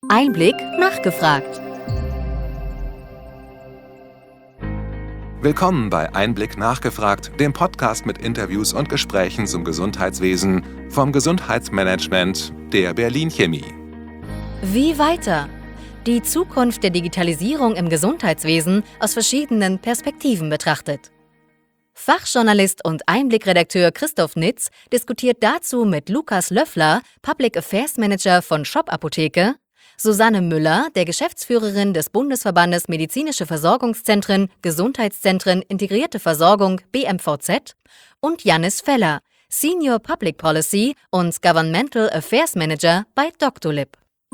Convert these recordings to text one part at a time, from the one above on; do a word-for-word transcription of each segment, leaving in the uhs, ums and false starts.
Einblick nachgefragt. Willkommen bei Einblick nachgefragt, dem Podcast mit Interviews und Gesprächen zum Gesundheitswesen vom Gesundheitsmanagement der Berlin Chemie. Wie weiter? Die Zukunft der Digitalisierung im Gesundheitswesen aus verschiedenen Perspektiven betrachtet. Fachjournalist und Einblick-Redakteur Christoph Nitz diskutiert dazu mit Lukas Löffler, Public Affairs Manager von Shop Apotheke, Susanne Müller, der Geschäftsführerin des Bundesverbandes Medizinische Versorgungszentren, Gesundheitszentren, Integrierte Versorgung B M V Z und Jannis Feller, Senior Public Policy und Governmental Affairs Manager bei Doctolib.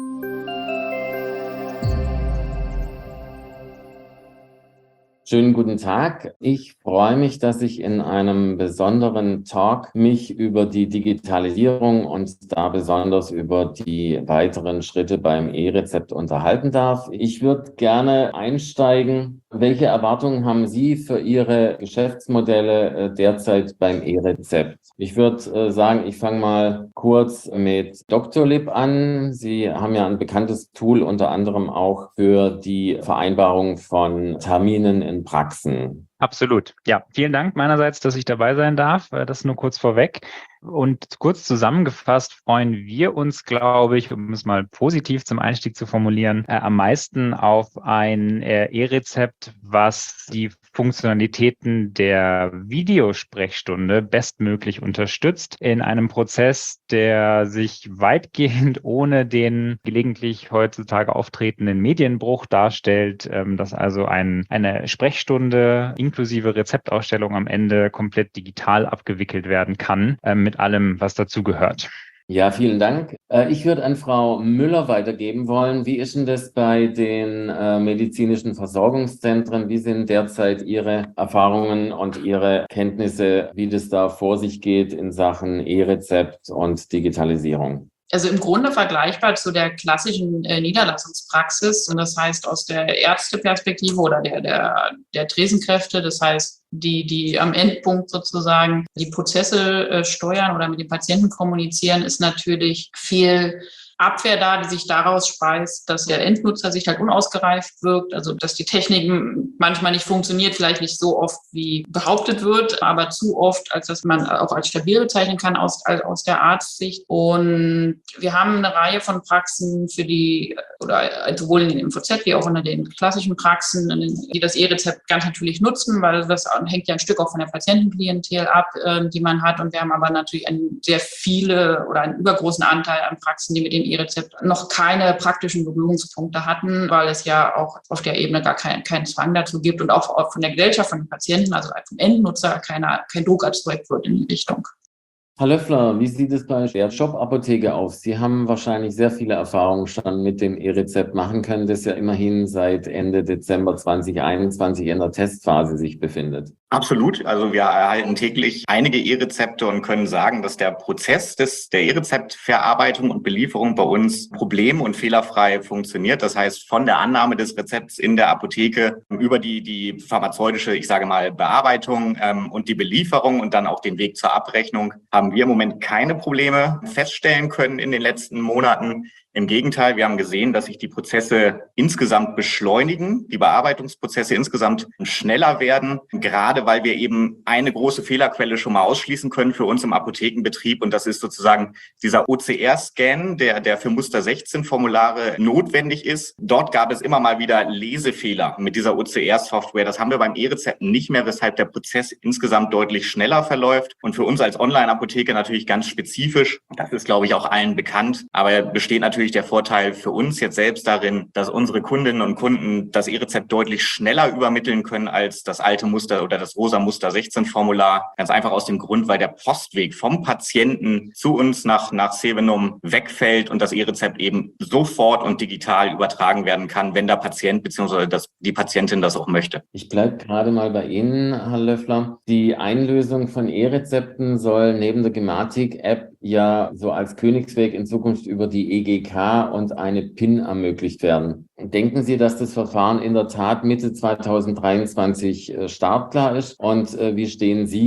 Schönen guten Tag. Ich freue mich, dass ich in einem besonderen Talk mich über die Digitalisierung und da besonders über die weiteren Schritte beim E-Rezept unterhalten darf. Ich würde gerne einsteigen. Welche Erwartungen haben Sie für Ihre Geschäftsmodelle derzeit beim E-Rezept? Ich würde sagen, ich fange mal kurz mit Doctolib an. Sie haben ja ein bekanntes Tool unter anderem auch für die Vereinbarung von Terminen in Praxen. Absolut. Ja, vielen Dank meinerseits, dass ich dabei sein darf. Das nur kurz vorweg. Und kurz zusammengefasst freuen wir uns, glaube ich, um es mal positiv zum Einstieg zu formulieren, äh, am meisten auf ein äh, E-Rezept, was die Funktionalitäten der Videosprechstunde bestmöglich unterstützt in einem Prozess, der sich weitgehend ohne den gelegentlich heutzutage auftretenden Medienbruch darstellt, ähm, dass also ein, eine Sprechstunde inklusive Rezeptausstellung am Ende komplett digital abgewickelt werden kann, äh, mit allem, was dazu gehört. Ja, vielen Dank. Ich würde an Frau Müller weitergeben wollen. Wie ist denn das bei den äh, medizinischen Versorgungszentren? Wie sind derzeit Ihre Erfahrungen und Ihre Kenntnisse, wie das da vor sich geht in Sachen E-Rezept und Digitalisierung? Also im Grunde vergleichbar zu der klassischen äh, Niederlassungspraxis. Und das heißt aus der Ärzteperspektive oder der, der, der Tresenkräfte, das heißt, die, die am Endpunkt sozusagen die Prozesse äh, steuern oder mit den Patienten kommunizieren, ist natürlich viel Abwehr da, die sich daraus speist, dass der Endnutzer sich halt unausgereift wirkt, also dass die Technik manchmal nicht funktioniert, vielleicht nicht so oft wie behauptet wird, aber zu oft, als dass man auch als stabil bezeichnen kann aus, aus der Arztsicht. Und wir haben eine Reihe von Praxen für die, oder sowohl in den M V Z wie auch in den klassischen Praxen, die das E-Rezept ganz natürlich nutzen, weil das hängt ja ein Stück auch von der Patientenklientel ab, die man hat. Und wir haben aber natürlich einen sehr viele oder einen übergroßen Anteil an Praxen, die mit den E-Rezept noch keine praktischen Berührungspunkte hatten, weil es ja auch auf der Ebene gar keinen keinen Zwang dazu gibt und auch von der Gesellschaft, von den Patienten, also vom Endnutzer, keiner, kein Druck erzeugt wird in die Richtung. Herr Löffler, wie sieht es bei der Shop Apotheke aus? Sie haben wahrscheinlich sehr viele Erfahrungen schon mit dem E-Rezept machen können, das ja immerhin seit Ende Dezember zwanzig einundzwanzig in der Testphase sich befindet. Absolut. Also wir erhalten täglich einige E-Rezepte und können sagen, dass der Prozess des, der E-Rezeptverarbeitung und Belieferung bei uns problem- und fehlerfrei funktioniert. Das heißt, von der Annahme des Rezepts in der Apotheke über die, die pharmazeutische, ich sage mal, Bearbeitung ähm, und die Belieferung und dann auch den Weg zur Abrechnung haben wir im Moment keine Probleme feststellen können in den letzten Monaten. Im Gegenteil, wir haben gesehen, dass sich die Prozesse insgesamt beschleunigen, die Bearbeitungsprozesse insgesamt schneller werden, gerade weil wir eben eine große Fehlerquelle schon mal ausschließen können für uns im Apothekenbetrieb. Und das ist sozusagen dieser O C R-Scan, der, der für Muster sechzehn Formulare notwendig ist. Dort gab es immer mal wieder Lesefehler mit dieser O C R-Software. Das haben wir beim E-Rezept nicht mehr, weshalb der Prozess insgesamt deutlich schneller verläuft. Und für uns als Online-Apotheke natürlich ganz spezifisch. Das ist, glaube ich, auch allen bekannt. Aber besteht natürlich der Vorteil für uns jetzt selbst darin, dass unsere Kundinnen und Kunden das E-Rezept deutlich schneller übermitteln können als das alte Muster oder das rosa Muster sechzehn Formular. Ganz einfach aus dem Grund, weil der Postweg vom Patienten zu uns nach, nach Cevenum wegfällt und das E-Rezept eben sofort und digital übertragen werden kann, wenn der Patient bzw. Das, die Patientin das auch möchte. Ich bleibe gerade mal bei Ihnen, Herr Löffler. Die Einlösung von E-Rezepten soll neben der Gematik-App ja so als Königsweg in Zukunft über die E G K und eine P I N ermöglicht werden. Denken Sie, dass das Verfahren in der Tat Mitte zweitausenddreiundzwanzig äh, startklar ist? Und äh, wie stehen Sie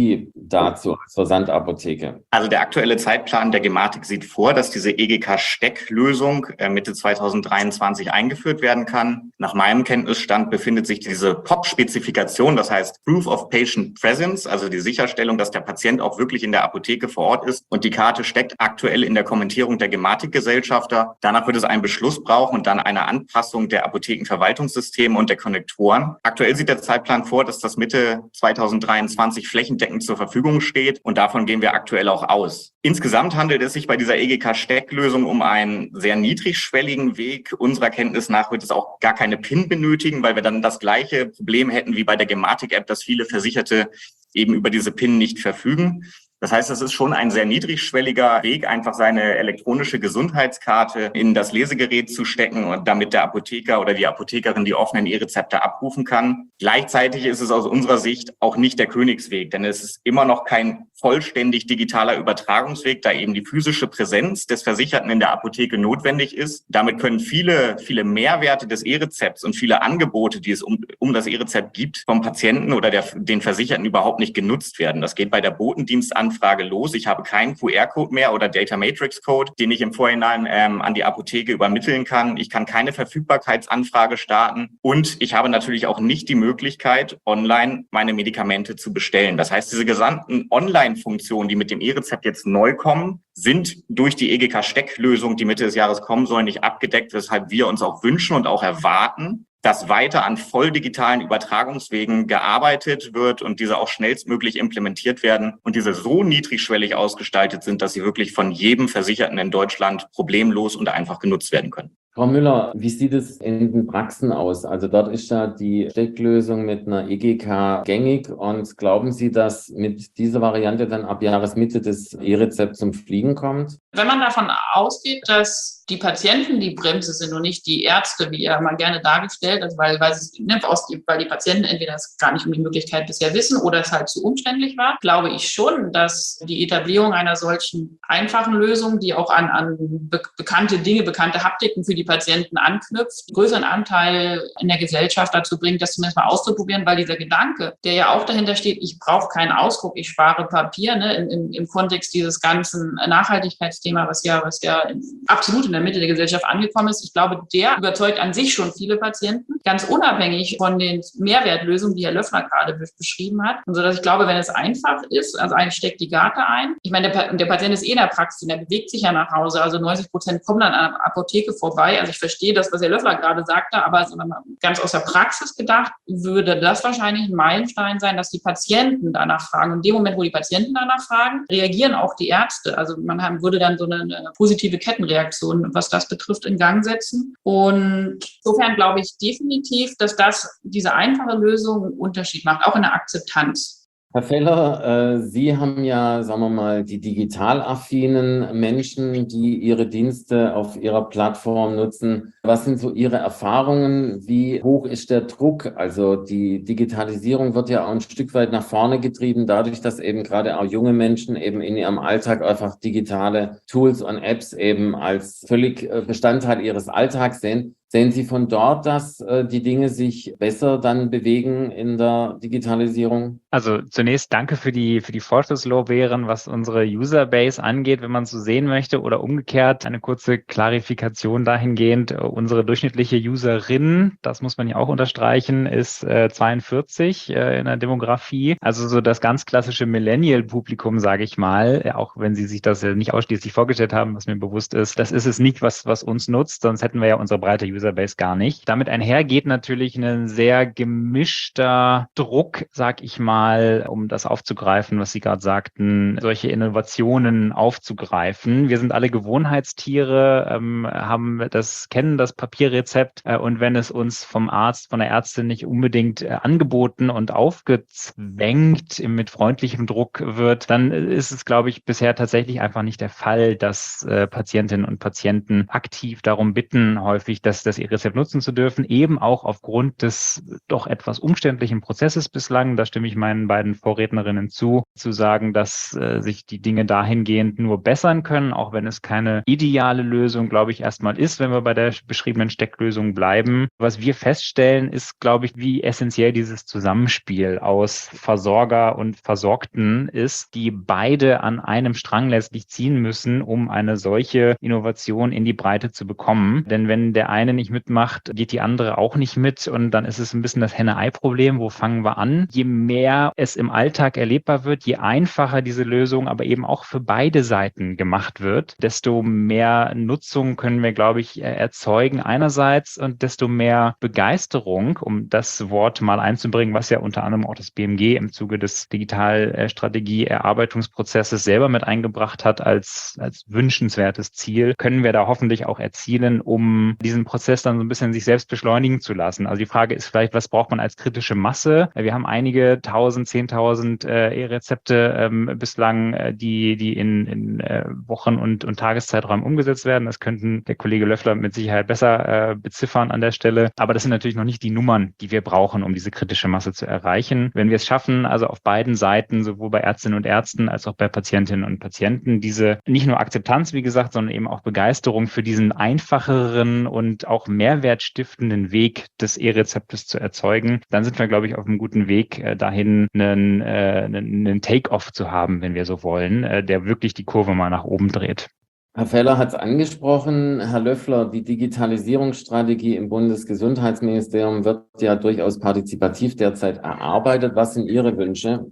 dazu als Versandapotheke? Also der aktuelle Zeitplan der Gematik sieht vor, dass diese E G K-Stecklösung Mitte zweitausenddreiundzwanzig eingeführt werden kann. Nach meinem Kenntnisstand befindet sich diese P O P-Spezifikation, das heißt Proof of Patient Presence, also die Sicherstellung, dass der Patient auch wirklich in der Apotheke vor Ort ist. Und die Karte steckt aktuell in der Kommentierung der Gematikgesellschafter. Danach wird es einen Beschluss brauchen und dann eine Anpassung der Apothekenverwaltungssysteme und der Konnektoren. Aktuell sieht der Zeitplan vor, dass das Mitte zweitausenddreiundzwanzig flächendeckend zur Verfügung steht und davon gehen wir aktuell auch aus. Insgesamt handelt es sich bei dieser E G K-Stecklösung um einen sehr niedrigschwelligen Weg. Unserer Kenntnis nach wird es auch gar keine P I N benötigen, weil wir dann das gleiche Problem hätten wie bei der Gematik-App, dass viele Versicherte eben über diese P I N nicht verfügen. Das heißt, es ist schon ein sehr niedrigschwelliger Weg, einfach seine elektronische Gesundheitskarte in das Lesegerät zu stecken und damit der Apotheker oder die Apothekerin die offenen E-Rezepte abrufen kann. Gleichzeitig ist es aus unserer Sicht auch nicht der Königsweg, denn es ist immer noch kein vollständig digitaler Übertragungsweg, da eben die physische Präsenz des Versicherten in der Apotheke notwendig ist. Damit können viele, viele Mehrwerte des E-Rezepts und viele Angebote, die es um, um das E-Rezept gibt, vom Patienten oder der, den Versicherten überhaupt nicht genutzt werden. Das geht bei der Botendienstanfrage los. Ich habe keinen Q R-Code mehr oder Data Matrix Code, den ich im Vorhinein ähm, an die Apotheke übermitteln kann. Ich kann keine Verfügbarkeitsanfrage starten und ich habe natürlich auch nicht die Möglichkeit, online meine Medikamente zu bestellen. Das heißt, diese gesamten Online-Funktionen, die mit dem E-Rezept jetzt neu kommen, sind durch die E G K-Stecklösung, die Mitte des Jahres kommen soll, nicht abgedeckt, weshalb wir uns auch wünschen und auch erwarten, dass weiter an voll digitalen Übertragungswegen gearbeitet wird und diese auch schnellstmöglich implementiert werden und diese so niedrigschwellig ausgestaltet sind, dass sie wirklich von jedem Versicherten in Deutschland problemlos und einfach genutzt werden können. Frau Müller, wie sieht es in den Praxen aus? Also dort ist ja die Stecklösung mit einer E G K gängig und glauben Sie, dass mit dieser Variante dann ab Jahresmitte das E-Rezept zum Fliegen kommt? Wenn man davon ausgeht, dass die Patienten die Bremse sind und nicht die Ärzte, wie ja mal gerne dargestellt, also weil, weil, es, ne, weil die Patienten entweder es gar nicht um die Möglichkeit bisher wissen oder es halt zu umständlich war, glaube ich schon, dass die Etablierung einer solchen einfachen Lösung, die auch an, an be- bekannte Dinge, bekannte Haptiken für die Patienten anknüpft, einen größeren Anteil in der Gesellschaft dazu bringt, das zumindest mal auszuprobieren, weil dieser Gedanke, der ja auch dahinter steht, ich brauche keinen Ausdruck, ich spare Papier, ne, in, in, im Kontext dieses ganzen Nachhaltigkeitsthema, was ja, was ja absolut in der Mitte der Gesellschaft angekommen ist. Ich glaube, der überzeugt an sich schon viele Patienten, ganz unabhängig von den Mehrwertlösungen, die Herr Löffler gerade beschrieben hat. Und so dass ich glaube, wenn es einfach ist, also eigentlich steckt die Karte ein. Ich meine, der, der Patient ist eh in der Praxis, der bewegt sich ja nach Hause, also neunzig Prozent kommen dann an der Apotheke vorbei. Also ich verstehe das, was Herr Löffler gerade sagte, aber ganz aus der Praxis gedacht, würde das wahrscheinlich ein Meilenstein sein, dass die Patienten danach fragen. Und in dem Moment, wo die Patienten danach fragen, reagieren auch die Ärzte. Also man haben, würde dann so eine, eine positive Kettenreaktion, was das betrifft, in Gang setzen. Und insofern glaube ich definitiv, dass das diese einfache Lösung einen Unterschied macht, auch in der Akzeptanz. Herr Feller, äh, Sie haben ja, sagen wir mal, die digital affinen Menschen, die Ihre Dienste auf Ihrer Plattform nutzen. Was sind so Ihre Erfahrungen? Wie hoch ist der Druck? Also die Digitalisierung wird ja auch ein Stück weit nach vorne getrieben, dadurch, dass eben gerade auch junge Menschen eben in ihrem Alltag einfach digitale Tools und Apps eben als völlig Bestandteil ihres Alltags sehen. Sehen Sie von dort, dass äh, die Dinge sich besser dann bewegen in der Digitalisierung? Also zunächst danke für die für die Vorschusslorbeeren, was unsere Userbase angeht, wenn man es so sehen möchte, oder umgekehrt eine kurze Klarifikation dahingehend. Unsere durchschnittliche Userin, das muss man ja auch unterstreichen, ist äh, zweiundvierzig äh, in der Demografie. Also so das ganz klassische Millennial-Publikum, sage ich mal, auch wenn Sie sich das ja nicht ausschließlich vorgestellt haben, was mir bewusst ist. Das ist es nicht, was was uns nutzt, sonst hätten wir ja unsere breite Userbase Userbase gar nicht. Damit einhergeht natürlich ein sehr gemischter Druck, sag ich mal, um das aufzugreifen, was Sie gerade sagten, solche Innovationen aufzugreifen. Wir sind alle Gewohnheitstiere, ähm, haben das, kennen das Papierrezept äh, und wenn es uns vom Arzt, von der Ärztin nicht unbedingt äh, angeboten und aufgezwängt mit freundlichem Druck wird, dann ist es, glaube ich, bisher tatsächlich einfach nicht der Fall, dass äh, Patientinnen und Patienten aktiv darum bitten, häufig, dass das das E-Rezept nutzen zu dürfen, eben auch aufgrund des doch etwas umständlichen Prozesses bislang. Da stimme ich meinen beiden Vorrednerinnen zu, zu sagen, dass äh, sich die Dinge dahingehend nur bessern können, auch wenn es keine ideale Lösung, glaube ich, erstmal ist, wenn wir bei der beschriebenen Stecklösung bleiben. Was wir feststellen, ist, glaube ich, wie essentiell dieses Zusammenspiel aus Versorger und Versorgten ist, die beide an einem Strang letztlich ziehen müssen, um eine solche Innovation in die Breite zu bekommen. Denn wenn der eine nicht mitmacht, geht die andere auch nicht mit und dann ist es ein bisschen das Henne-Ei-Problem. Wo fangen wir an? Je mehr es im Alltag erlebbar wird, je einfacher diese Lösung aber eben auch für beide Seiten gemacht wird, desto mehr Nutzung können wir, glaube ich, erzeugen einerseits und desto mehr Begeisterung, um das Wort mal einzubringen, was ja unter anderem auch das B M G im Zuge des Digitalstrategie-Erarbeitungsprozesses selber mit eingebracht hat als, als wünschenswertes Ziel, können wir da hoffentlich auch erzielen, um diesen Prozess dann so ein bisschen sich selbst beschleunigen zu lassen. Also die Frage ist vielleicht, was braucht man als kritische Masse? Wir haben einige tausend, zehntausend äh, E-Rezepte ähm, bislang, äh, die, die in, in äh, Wochen- und, und Tageszeiträumen umgesetzt werden. Das könnten der Kollege Löffler mit Sicherheit besser äh, beziffern an der Stelle. Aber das sind natürlich noch nicht die Nummern, die wir brauchen, um diese kritische Masse zu erreichen. Wenn wir es schaffen, also auf beiden Seiten, sowohl bei Ärztinnen und Ärzten als auch bei Patientinnen und Patienten, diese nicht nur Akzeptanz, wie gesagt, sondern eben auch Begeisterung für diesen einfacheren und auch mehrwertstiftenden Weg des E-Rezeptes zu erzeugen, dann sind wir, glaube ich, auf einem guten Weg, äh, dahin einen, äh, einen Take-off zu haben, wenn wir so wollen, äh, der wirklich die Kurve mal nach oben dreht. Herr Feller hat es angesprochen, Herr Löffler, die Digitalisierungsstrategie im Bundesgesundheitsministerium wird ja durchaus partizipativ derzeit erarbeitet. Was sind Ihre Wünsche?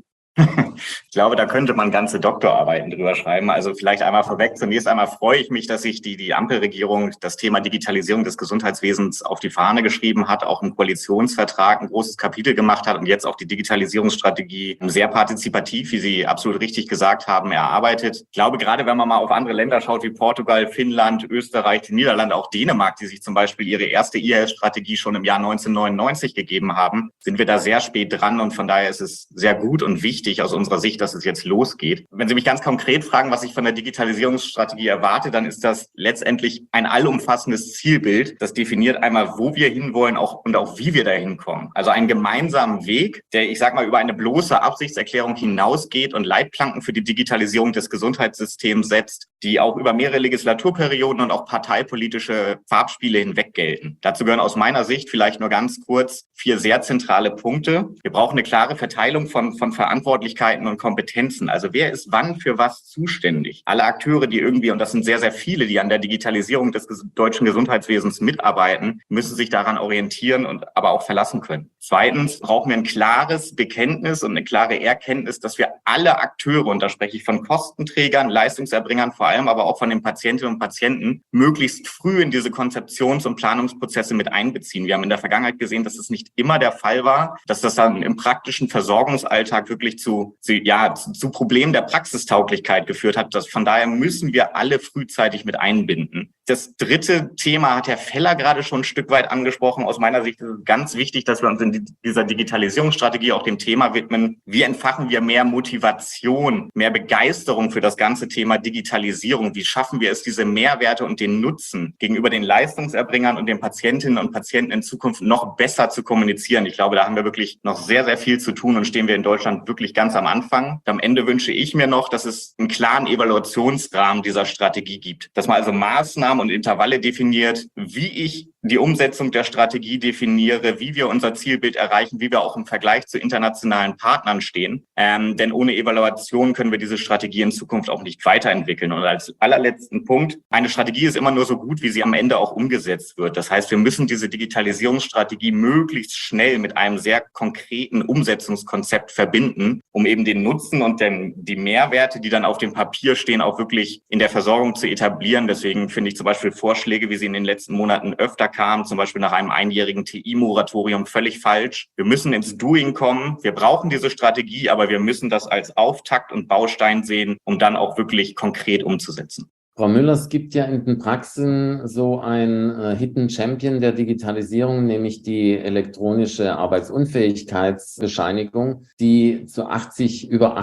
Ich glaube, da könnte man ganze Doktorarbeiten drüber schreiben. Also vielleicht einmal vorweg. Zunächst einmal freue ich mich, dass sich die, die Ampelregierung das Thema Digitalisierung des Gesundheitswesens auf die Fahne geschrieben hat, auch im Koalitionsvertrag ein großes Kapitel gemacht hat und jetzt auch die Digitalisierungsstrategie sehr partizipativ, wie Sie absolut richtig gesagt haben, erarbeitet. Ich glaube, gerade wenn man mal auf andere Länder schaut, wie Portugal, Finnland, Österreich, die Niederlande, auch Dänemark, die sich zum Beispiel ihre erste E-Health-Strategie schon im Jahr neunzehnhundertneunundneunzig gegeben haben, sind wir da sehr spät dran und von daher ist es sehr gut und wichtig, aus unserer Sicht, dass es jetzt losgeht. Wenn Sie mich ganz konkret fragen, was ich von der Digitalisierungsstrategie erwarte, dann ist das letztendlich ein allumfassendes Zielbild. Das definiert einmal, wo wir hinwollen auch, und auch wie wir da hinkommen. Also einen gemeinsamen Weg, der, ich sag mal, über eine bloße Absichtserklärung hinausgeht und Leitplanken für die Digitalisierung des Gesundheitssystems setzt, die auch über mehrere Legislaturperioden und auch parteipolitische Farbspiele hinweg gelten. Dazu gehören aus meiner Sicht vielleicht nur ganz kurz vier sehr zentrale Punkte. Wir brauchen eine klare Verteilung von, von Verantwortlichkeiten und Kompetenzen. Also wer ist wann für was zuständig? Alle Akteure, die irgendwie, und das sind sehr, sehr viele, die an der Digitalisierung des deutschen Gesundheitswesens mitarbeiten, müssen sich daran orientieren und aber auch verlassen können. Zweitens brauchen wir ein klares Bekenntnis und eine klare Erkenntnis, dass wir alle Akteure, und da spreche ich von Kostenträgern, Leistungserbringern, vor allem aber auch von den Patientinnen und Patienten, möglichst früh in diese Konzeptions- und Planungsprozesse mit einbeziehen. Wir haben in der Vergangenheit gesehen, dass es nicht immer der Fall war, dass das dann im praktischen Versorgungsalltag wirklich zu, zu, ja, zu, zu Problemen der Praxistauglichkeit geführt hat. Das, von daher müssen wir alle frühzeitig mit einbinden. Das dritte Thema hat Herr Feller gerade schon ein Stück weit angesprochen. Aus meiner Sicht ist es ganz wichtig, dass wir uns in dieser Digitalisierungsstrategie auch dem Thema widmen. Wie entfachen wir mehr Motivation, mehr Begeisterung für das ganze Thema Digitalisierung? Wie schaffen wir es, diese Mehrwerte und den Nutzen gegenüber den Leistungserbringern und den Patientinnen und Patienten in Zukunft noch besser zu kommunizieren? Ich glaube, da haben wir wirklich noch sehr, sehr viel zu tun und stehen wir in Deutschland wirklich ganz am Anfang. Am Ende wünsche ich mir noch, dass es einen klaren Evaluationsrahmen dieser Strategie gibt. Dass man also Maßnahmen und Intervalle definiert, wie ich die Umsetzung der Strategie definiere, wie wir unser Zielbild erreichen, wie wir auch im Vergleich zu internationalen Partnern stehen. Ähm, denn ohne Evaluation können wir diese Strategie in Zukunft auch nicht weiterentwickeln. Und als allerletzten Punkt, eine Strategie ist immer nur so gut, wie sie am Ende auch umgesetzt wird. Das heißt, wir müssen diese Digitalisierungsstrategie möglichst schnell mit einem sehr konkreten Umsetzungskonzept verbinden, um eben den Nutzen und den, die Mehrwerte, die dann auf dem Papier stehen, auch wirklich in der Versorgung zu etablieren. Deswegen finde ich zum Beispiel Vorschläge, wie sie in den letzten Monaten öfter kamen, zum Beispiel nach einem einjährigen T I-Moratorium, völlig falsch. Wir müssen ins Doing kommen. Wir brauchen diese Strategie, aber wir müssen das als Auftakt und Baustein sehen, um dann auch wirklich konkret umzusetzen. Frau Müller, es gibt ja in den Praxen so ein äh, Hidden Champion der Digitalisierung, nämlich die elektronische Arbeitsunfähigkeitsbescheinigung, die zu achtzig, über achtzig Prozent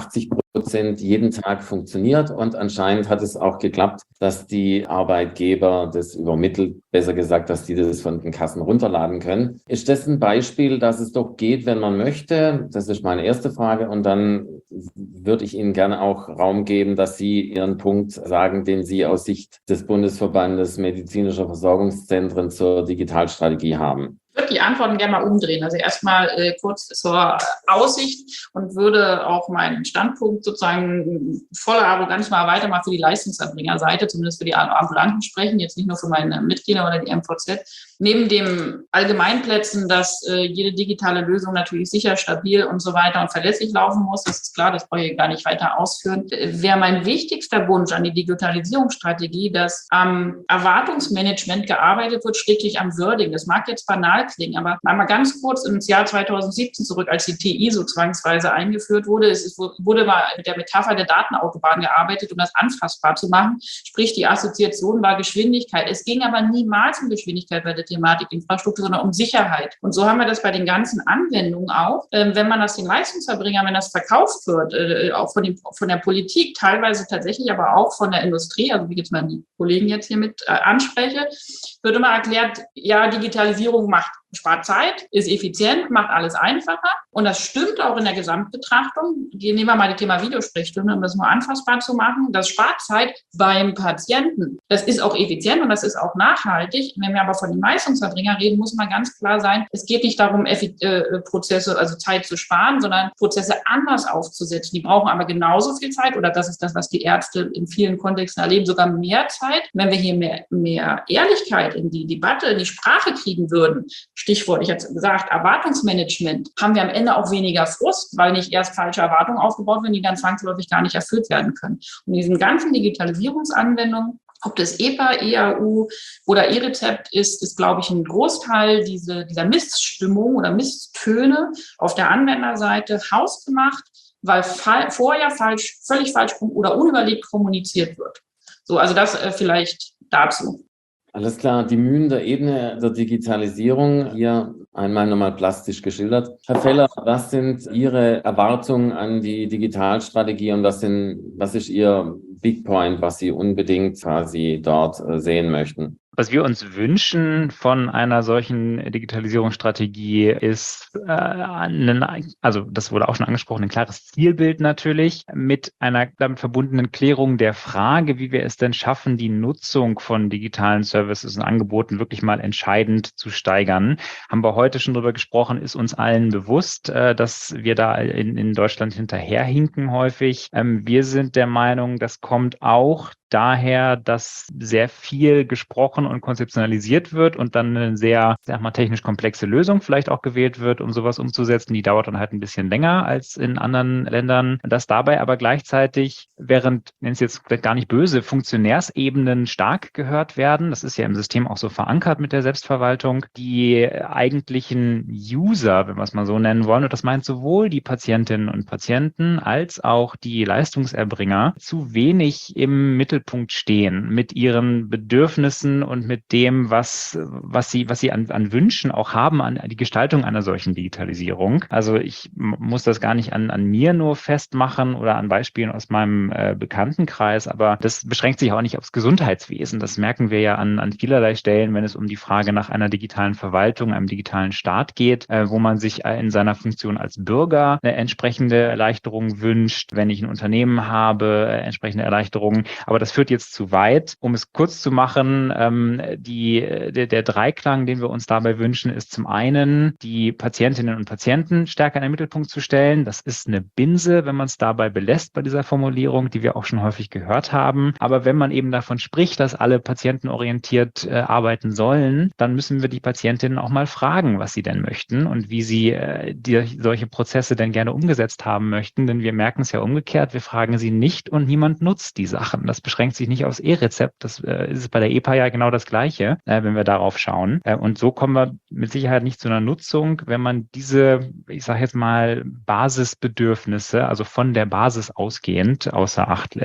Prozent jeden Tag funktioniert und anscheinend hat es auch geklappt, dass die Arbeitgeber das übermittelt, besser gesagt, dass die das von den Kassen runterladen können. Ist das ein Beispiel, dass es doch geht, wenn man möchte? Das ist meine erste Frage und dann würde ich Ihnen gerne auch Raum geben, dass Sie Ihren Punkt sagen, den Sie aus Sicht des Bundesverbandes medizinischer Versorgungszentren zur Digitalstrategie haben. Ich würde die Antworten gerne mal umdrehen. Also erstmal äh, kurz zur Aussicht und würde auch meinen Standpunkt sozusagen voller Arroganz mal weiter mal für die Leistungserbringerseite, zumindest für die Ambulanten sprechen, jetzt nicht nur für meine Mitglieder oder die M V Z. Neben dem Allgemeinplätzen, dass äh, jede digitale Lösung natürlich sicher, stabil und so weiter und verlässlich laufen muss, das ist klar, das brauche ich gar nicht weiter ausführen, äh, wäre mein wichtigster Wunsch an die Digitalisierungsstrategie, dass am Erwartungsmanagement gearbeitet wird, schräglich am Wording. Das mag jetzt banal klingen, aber einmal ganz kurz ins Jahr zweitausendsiebzehn zurück, als die T I so zwangsweise eingeführt wurde. Es ist, wurde mal mit der Metapher der Datenautobahn gearbeitet, um das anfassbar zu machen. Sprich, die Assoziation war Geschwindigkeit. Es ging aber niemals um Geschwindigkeit bei der Thematik Infrastruktur, sondern um Sicherheit. Und so haben wir das bei den ganzen Anwendungen auch. Ähm, wenn man das den Leistungserbringern, wenn das verkauft wird, äh, auch von, dem, von der Politik, teilweise tatsächlich aber auch von der Industrie, also wie ich jetzt mal die Kollegen jetzt hier mit äh, anspreche, wird immer erklärt, ja, Digitalisierung macht spart Zeit, ist effizient, macht alles einfacher. Und das stimmt auch in der Gesamtbetrachtung. Hier nehmen wir mal das Thema Videosprechstunde, um das mal anfassbar zu machen. Das spart Zeit beim Patienten. Das ist auch effizient und das ist auch nachhaltig. Wenn wir aber von den Leistungserbringern reden, muss man ganz klar sein, es geht nicht darum, äh, Prozesse, also Zeit zu sparen, sondern Prozesse anders aufzusetzen. Die brauchen aber genauso viel Zeit, oder das ist das, was die Ärzte in vielen Kontexten erleben, sogar mehr Zeit. Wenn wir hier mehr, mehr Ehrlichkeit in die Debatte, in die Sprache kriegen würden, Stichwort, ich hatte gesagt, Erwartungsmanagement, haben wir am Ende auch weniger Frust, weil nicht erst falsche Erwartungen aufgebaut werden, die dann zwangsläufig gar nicht erfüllt werden können. Und in diesen ganzen Digitalisierungsanwendungen, ob das E P A, E A U oder E-Rezept ist, ist, glaube ich, ein Großteil diese, dieser Missstimmung oder Misstöne auf der Anwenderseite hausgemacht, weil fa- vorher falsch, völlig falsch oder unüberlegt kommuniziert wird. So, also das äh, vielleicht dazu. Alles klar, die Mühen der Ebene der Digitalisierung hier einmal nochmal plastisch geschildert. Herr Feller, was sind Ihre Erwartungen an die Digitalstrategie und was, sind, was ist Ihr Big Point, was Sie unbedingt quasi dort sehen möchten? Was wir uns wünschen von einer solchen Digitalisierungsstrategie ist, äh, einen, also das wurde auch schon angesprochen, ein klares Zielbild natürlich mit einer damit verbundenen Klärung der Frage, wie wir es denn schaffen, die Nutzung von digitalen Services und Angeboten wirklich mal entscheidend zu steigern. Haben wir heute schon drüber gesprochen, ist uns allen bewusst, äh, dass wir da in, in Deutschland hinterherhinken häufig. Ähm, wir sind der Meinung, das kommt auch daher, dass sehr viel gesprochen und konzeptionalisiert wird und dann eine sehr, sag mal, technisch komplexe Lösung vielleicht auch gewählt wird, um sowas umzusetzen. Die dauert dann halt ein bisschen länger als in anderen Ländern. Dass dabei aber gleichzeitig, während, wenn es jetzt gar nicht böse, Funktionärsebenen stark gehört werden, das ist ja im System auch so verankert mit der Selbstverwaltung, die eigentlichen User, wenn wir es mal so nennen wollen, und das meint sowohl die Patientinnen und Patienten als auch die Leistungserbringer, zu wenig im Mittelpunkt Punkt stehen mit ihren Bedürfnissen und mit dem, was, was sie, was sie an, an Wünschen auch haben an die Gestaltung einer solchen Digitalisierung. Also ich muss das gar nicht an, an mir nur festmachen oder an Beispielen aus meinem äh, Bekanntenkreis, aber das beschränkt sich auch nicht aufs Gesundheitswesen. Das merken wir ja an, an vielerlei Stellen, wenn es um die Frage nach einer digitalen Verwaltung, einem digitalen Staat geht, äh, wo man sich äh, in seiner Funktion als Bürger eine entsprechende Erleichterung wünscht, wenn ich ein Unternehmen habe, äh, entsprechende Erleichterungen. Aber das Das führt jetzt zu weit. Um es kurz zu machen, ähm, die, der, der Dreiklang, den wir uns dabei wünschen, ist zum einen, die Patientinnen und Patienten stärker in den Mittelpunkt zu stellen. Das ist eine Binse, wenn man es dabei belässt bei dieser Formulierung, die wir auch schon häufig gehört haben. Aber wenn man eben davon spricht, dass alle patientenorientiert äh, arbeiten sollen, dann müssen wir die Patientinnen auch mal fragen, was sie denn möchten und wie sie äh, die, solche Prozesse denn gerne umgesetzt haben möchten. Denn wir merken es ja umgekehrt, wir fragen sie nicht und niemand nutzt die Sachen. Das beschränkt sich nicht aufs E-Rezept. Das äh, ist bei der E P A ja genau das Gleiche, äh, wenn wir darauf schauen. Äh, und so kommen wir mit Sicherheit nicht zu einer Nutzung, wenn man diese, ich sage jetzt mal, Basisbedürfnisse, also von der Basis ausgehend, außer Acht lässt.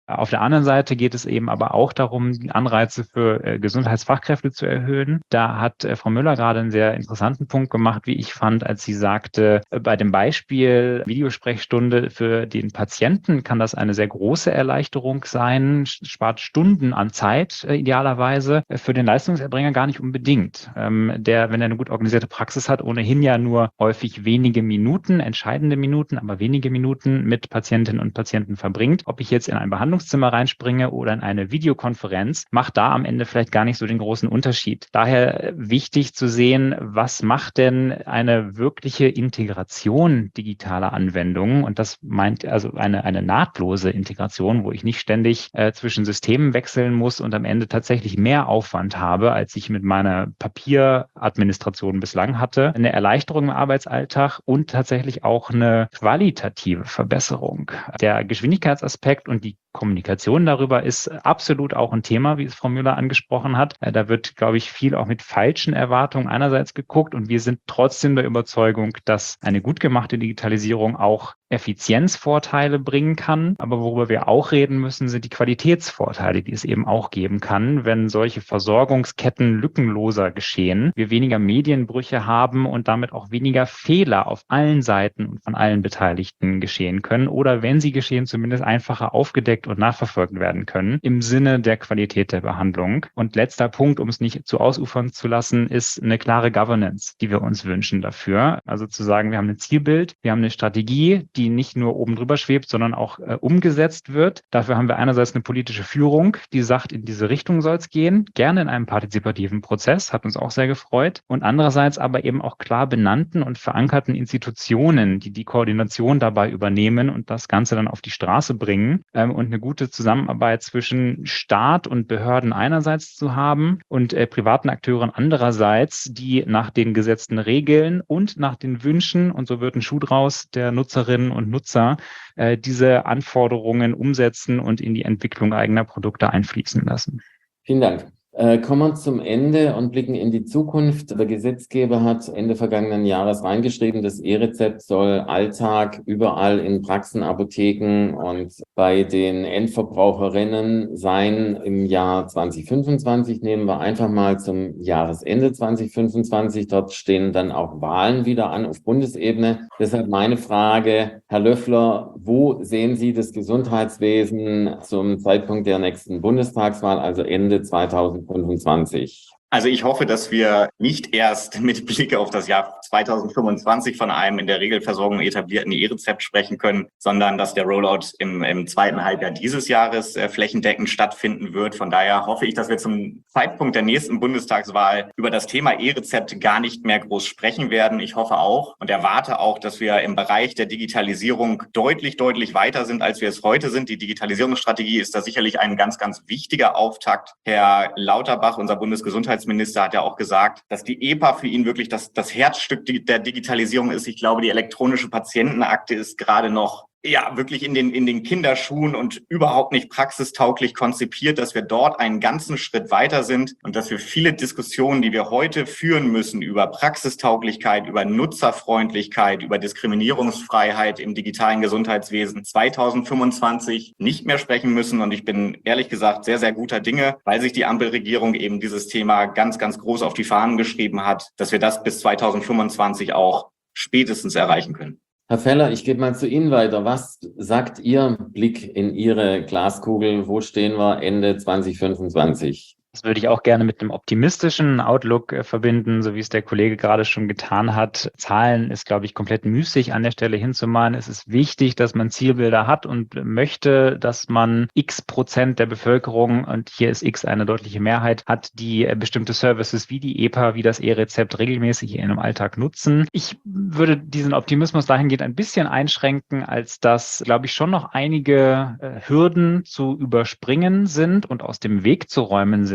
Auf der anderen Seite geht es eben aber auch darum, die Anreize für äh, Gesundheitsfachkräfte zu erhöhen. Da hat äh, Frau Müller gerade einen sehr interessanten Punkt gemacht, wie ich fand, als sie sagte, äh, bei dem Beispiel Videosprechstunde für den Patienten kann das eine sehr große Erleichterung sein, spart Stunden an Zeit äh, idealerweise, äh, für den Leistungserbringer gar nicht unbedingt. Ähm, der, wenn er eine gut organisierte Praxis hat, ohnehin ja nur häufig wenige Minuten, entscheidende Minuten, aber wenige Minuten mit Patientinnen und Patienten verbringt. Ob ich jetzt in ein Behandlungszimmer reinspringe oder in eine Videokonferenz, macht da am Ende vielleicht gar nicht so den großen Unterschied. Daher wichtig zu sehen, was macht denn eine wirkliche Integration digitaler Anwendungen? Und das meint also eine, eine nahtlose Integration, wo ich nicht ständig äh, zwischen Systemen wechseln muss und am Ende tatsächlich mehr Aufwand habe, als ich mit meiner Papieradministration bislang hatte. Eine Erleichterung im Arbeitsalltag und tatsächlich auch eine qualitative Verbesserung. Der Geschwindigkeitsaspekt und die Kommunikation darüber ist absolut auch ein Thema, wie es Frau Müller angesprochen hat. Da wird, glaube ich, viel auch mit falschen Erwartungen einerseits geguckt und wir sind trotzdem der Überzeugung, dass eine gut gemachte Digitalisierung auch Effizienzvorteile bringen kann. Aber worüber wir auch reden müssen, sind die Qualitätsvorteile, die es eben auch geben kann, wenn solche Versorgungsketten lückenloser geschehen, wir weniger Medienbrüche haben und damit auch weniger Fehler auf allen Seiten und von allen Beteiligten geschehen können oder wenn sie geschehen, zumindest einfacher aufgedeckt und nachverfolgt werden können im Sinne der Qualität der Behandlung. Und letzter Punkt, um es nicht zu ausufern zu lassen, ist eine klare Governance, die wir uns wünschen dafür. Also zu sagen, wir haben ein Zielbild, wir haben eine Strategie, die nicht nur oben drüber schwebt, sondern auch äh, umgesetzt wird. Dafür haben wir einerseits eine politische Führung, die sagt, in diese Richtung soll es gehen, gerne in einem partizipativen Prozess, hat uns auch sehr gefreut. Und andererseits aber eben auch klar benannten und verankerten Institutionen, die die Koordination dabei übernehmen und das Ganze dann auf die Straße bringen ähm, und eine gute Zusammenarbeit zwischen Staat und Behörden einerseits zu haben und äh, privaten Akteuren andererseits, die nach den gesetzten Regeln und nach den Wünschen, und so wird ein Schuh draus, der Nutzerinnen und Nutzer, äh, diese Anforderungen umsetzen und in die Entwicklung eigener Produkte einfließen lassen. Vielen Dank. Äh, kommen wir zum Ende und blicken in die Zukunft. Der Gesetzgeber hat Ende vergangenen Jahres reingeschrieben, das E-Rezept soll Alltag überall in Praxen, Apotheken und bei den Endverbraucherinnen sein im Jahr zwanzig fünfundzwanzig. Nehmen wir einfach mal zum Jahresende zwanzig fünfundzwanzig. Dort stehen dann auch Wahlen wieder an auf Bundesebene. Deshalb meine Frage, Herr Löffler, wo sehen Sie das Gesundheitswesen zum Zeitpunkt der nächsten Bundestagswahl, also Ende zwanzig fünfundzwanzig? Also ich hoffe, dass wir nicht erst mit Blick auf das Jahr zwanzig fünfundzwanzig von einem in der Regelversorgung etablierten E-Rezept sprechen können, sondern dass der Rollout im, im zweiten Halbjahr dieses Jahres äh, flächendeckend stattfinden wird. Von daher hoffe ich, dass wir zum Zeitpunkt der nächsten Bundestagswahl über das Thema E-Rezept gar nicht mehr groß sprechen werden. Ich hoffe auch und erwarte auch, dass wir im Bereich der Digitalisierung deutlich, deutlich weiter sind, als wir es heute sind. Die Digitalisierungsstrategie ist da sicherlich ein ganz, ganz wichtiger Auftakt. Herr Lauterbach, unser Bundesgesundheitsminister, Minister hat ja auch gesagt, dass die E P A für ihn wirklich das, das Herzstück der Digitalisierung ist. Ich glaube, die elektronische Patientenakte ist gerade noch ja wirklich in den in den Kinderschuhen und überhaupt nicht praxistauglich konzipiert, dass wir dort einen ganzen Schritt weiter sind und dass wir viele Diskussionen, die wir heute führen müssen über Praxistauglichkeit, über Nutzerfreundlichkeit, über Diskriminierungsfreiheit im digitalen Gesundheitswesen zwanzig fünfundzwanzig nicht mehr sprechen müssen. Und ich bin ehrlich gesagt sehr, sehr guter Dinge, weil sich die Ampelregierung eben dieses Thema ganz, ganz groß auf die Fahnen geschrieben hat, dass wir das bis zwanzig fünfundzwanzig auch spätestens erreichen können. Herr Feller, ich gebe mal zu Ihnen weiter. Was sagt Ihr Blick in Ihre Glaskugel? Wo stehen wir Ende zwanzig fünfundzwanzig? Das würde ich auch gerne mit einem optimistischen Outlook äh, verbinden, so wie es der Kollege gerade schon getan hat. Zahlen ist, glaube ich, komplett müßig an der Stelle hinzumalen. Es ist wichtig, dass man Zielbilder hat und möchte, dass man x Prozent der Bevölkerung, und hier ist x eine deutliche Mehrheit, hat, die äh, bestimmte Services wie die E P A, wie das E-Rezept regelmäßig in ihrem Alltag nutzen. Ich würde diesen Optimismus dahingehend ein bisschen einschränken, als dass, glaube ich, schon noch einige äh, Hürden zu überspringen sind und aus dem Weg zu räumen sind,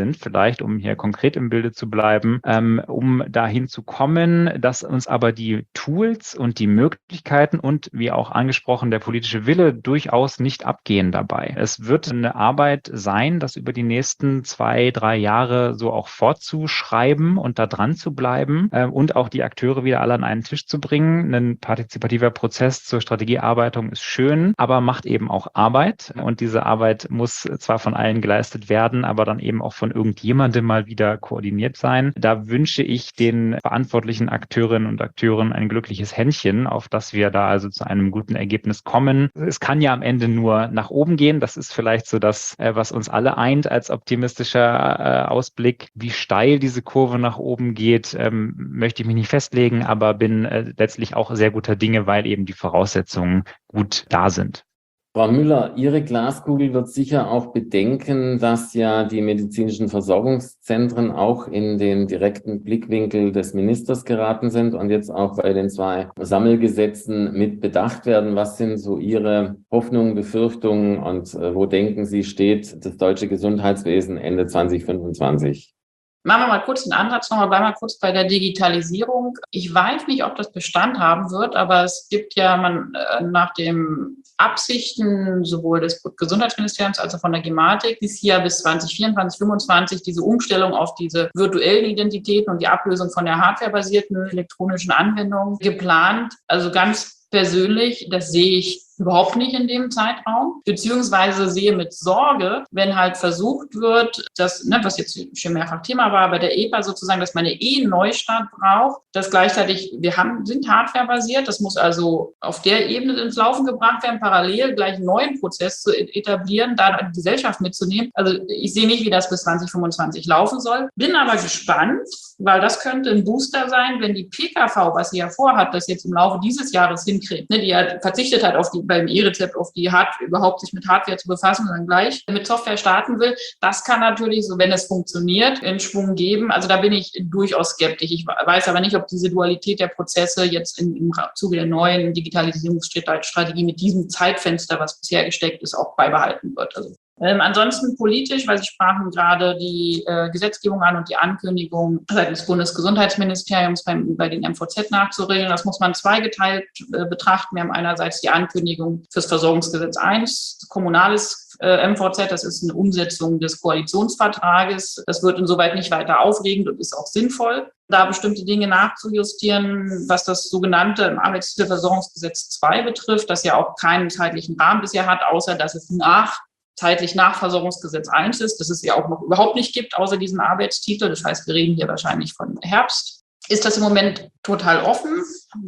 sind, vielleicht um hier konkret im Bilde zu bleiben, ähm, um dahin zu kommen, dass uns aber die Tools und die Möglichkeiten und, wie auch angesprochen, der politische Wille durchaus nicht abgehen dabei. Es wird eine Arbeit sein, das über die nächsten zwei, drei Jahre so auch fortzuschreiben und da dran zu bleiben äh, und auch die Akteure wieder alle an einen Tisch zu bringen. Ein partizipativer Prozess zur Strategiearbeitung ist schön, aber macht eben auch Arbeit. Und diese Arbeit muss zwar von allen geleistet werden, aber dann eben auch von irgendjemandem mal wieder koordiniert sein. Da wünsche ich den verantwortlichen Akteurinnen und Akteuren ein glückliches Händchen, auf das wir da also zu einem guten Ergebnis kommen. Es kann ja am Ende nur nach oben gehen. Das ist vielleicht so das, was uns alle eint als optimistischer Ausblick. Wie steil diese Kurve nach oben geht, ähm, möchte ich mich nicht festlegen, aber bin äh, letztlich auch sehr guter Dinge, weil eben die Voraussetzungen gut da sind. Frau Müller, Ihre Glaskugel wird sicher auch bedenken, dass ja die medizinischen Versorgungszentren auch in den direkten Blickwinkel des Ministers geraten sind und jetzt auch bei den zwei Sammelgesetzen mit bedacht werden. Was sind so Ihre Hoffnungen, Befürchtungen und äh, wo denken Sie, steht das deutsche Gesundheitswesen Ende zwanzig fünfundzwanzig? Machen wir mal kurz einen Ansatz, nochmal bleiben wir kurz bei der Digitalisierung. Ich weiß nicht, ob das Bestand haben wird, aber es gibt ja man äh, nach den Absichten sowohl des Gesundheitsministeriums als auch von der Gematik bis hier bis zwanzig vierundzwanzig, fünfundzwanzig diese Umstellung auf diese virtuellen Identitäten und die Ablösung von der hardwarebasierten elektronischen Anwendung geplant. Also ganz persönlich, das sehe ich überhaupt nicht in dem Zeitraum, beziehungsweise sehe mit Sorge, wenn halt versucht wird, dass, ne, was jetzt schon mehrfach Thema war, bei der E P A sozusagen, dass man eine E-Neustart braucht, dass gleichzeitig, wir haben, sind hardwarebasiert, das muss also auf der Ebene ins Laufen gebracht werden, parallel gleich einen neuen Prozess zu etablieren, da die Gesellschaft mitzunehmen. Also ich sehe nicht, wie das bis zwanzig fünfundzwanzig laufen soll, bin aber gespannt, weil das könnte ein Booster sein, wenn die P K V, was sie ja vorhat, das jetzt im Laufe dieses Jahres hinkriegt, ne, die ja verzichtet hat auf die beim E-Rezept auf die Hardware, überhaupt sich mit Hardware zu befassen und dann gleich mit Software starten will. Das kann natürlich, so wenn es funktioniert, einen Schwung geben. Also da bin ich durchaus skeptisch. Ich weiß aber nicht, ob diese Dualität der Prozesse jetzt im, im Zuge der neuen Digitalisierungsstrategie mit diesem Zeitfenster, was bisher gesteckt ist, auch beibehalten wird. Also Ähm, ansonsten politisch, weil Sie sprachen gerade die äh, Gesetzgebung an und die Ankündigung seitens des Bundesgesundheitsministeriums beim, bei den M V Z nachzuregeln. Das muss man zweigeteilt äh, betrachten. Wir haben einerseits die Ankündigung fürs Versorgungsgesetz eins, kommunales äh, M V Z. Das ist eine Umsetzung des Koalitionsvertrages. Das wird insoweit nicht weiter aufregend und ist auch sinnvoll, da bestimmte Dinge nachzujustieren, was das sogenannte im Arbeitstitelversorgungsgesetz zwei betrifft, das ja auch keinen zeitlichen Rahmen bisher hat, außer dass es nach zeitlich nach Versorgungsgesetz eins ist, das es ja auch noch überhaupt nicht gibt, außer diesen Arbeitstitel. Das heißt, wir reden hier wahrscheinlich von Herbst. Ist das im Moment total offen,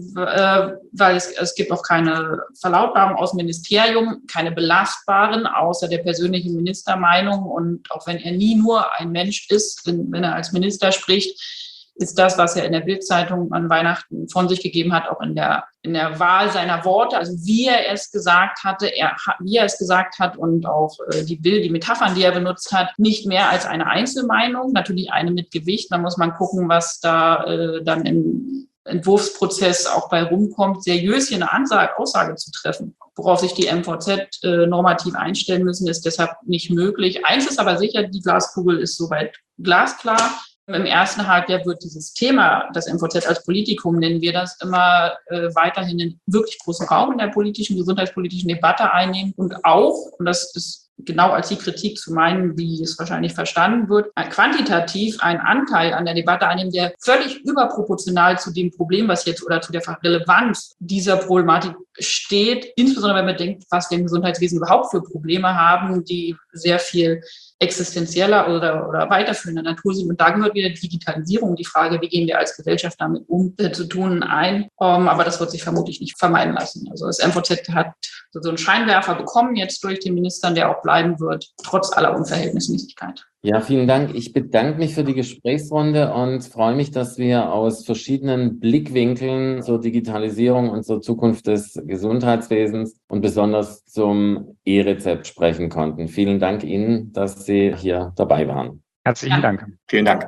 äh, weil es, es gibt auch keine Verlautbarung aus dem Ministerium, keine belastbaren, außer der persönlichen Ministermeinung. Und auch wenn er nie nur ein Mensch ist, wenn, wenn er als Minister spricht, ist das, was er in der Bild-Zeitung an Weihnachten von sich gegeben hat, auch in der, in der Wahl seiner Worte, also wie er es gesagt hatte, er, wie er es gesagt hat und auch äh, die Bild, die Metaphern, die er benutzt hat, nicht mehr als eine Einzelmeinung, natürlich eine mit Gewicht. Da muss man gucken, was da äh, dann im Entwurfsprozess auch bei rumkommt, seriös hier eine Ansage, Aussage zu treffen. Worauf sich die M V Z äh, normativ einstellen müssen, ist deshalb nicht möglich. Eins ist aber sicher, die Glaskugel ist soweit glasklar. Im ersten Halbjahr wird dieses Thema, das M V Z als Politikum nennen wir das, immer äh, weiterhin einen wirklich großen Raum in der politischen, gesundheitspolitischen Debatte einnehmen und auch, und das ist genau als die Kritik zu meinen, wie es wahrscheinlich verstanden wird, quantitativ einen Anteil an der Debatte einnehmen, der völlig überproportional zu dem Problem, was jetzt oder zu der Relevanz dieser Problematik steht, insbesondere wenn man denkt, was wir im Gesundheitswesen überhaupt für Probleme haben, die sehr viel existenzieller oder, oder weiterführender Natur sind. Und da gehört wieder die Digitalisierung, die Frage, wie gehen wir als Gesellschaft damit um, äh, zu tun, ein. Um, aber das wird sich vermutlich nicht vermeiden lassen. Also das M V Z hat so einen Scheinwerfer bekommen jetzt durch den Minister, der auch bleiben wird, trotz aller Unverhältnismäßigkeit. Ja, vielen Dank. Ich bedanke mich für die Gesprächsrunde und freue mich, dass wir aus verschiedenen Blickwinkeln zur Digitalisierung und zur Zukunft des Gesundheitswesens und besonders zum E-Rezept sprechen konnten. Vielen Dank Ihnen, dass Sie hier dabei waren. Herzlichen ja. Dank. Vielen Dank.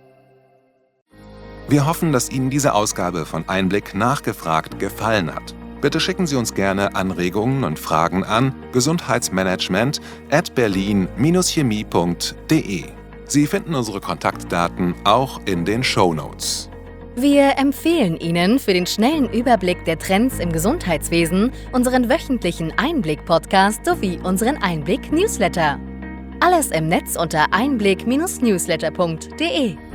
Wir hoffen, dass Ihnen diese Ausgabe von Einblick nachgefragt gefallen hat. Bitte schicken Sie uns gerne Anregungen und Fragen an gesundheitsmanagement at berlin chemie punkt de. Sie finden unsere Kontaktdaten auch in den Shownotes. Wir empfehlen Ihnen für den schnellen Überblick der Trends im Gesundheitswesen unseren wöchentlichen Einblick-Podcast sowie unseren Einblick-Newsletter. Alles im Netz unter einblick Bindestrich newsletter punkt de.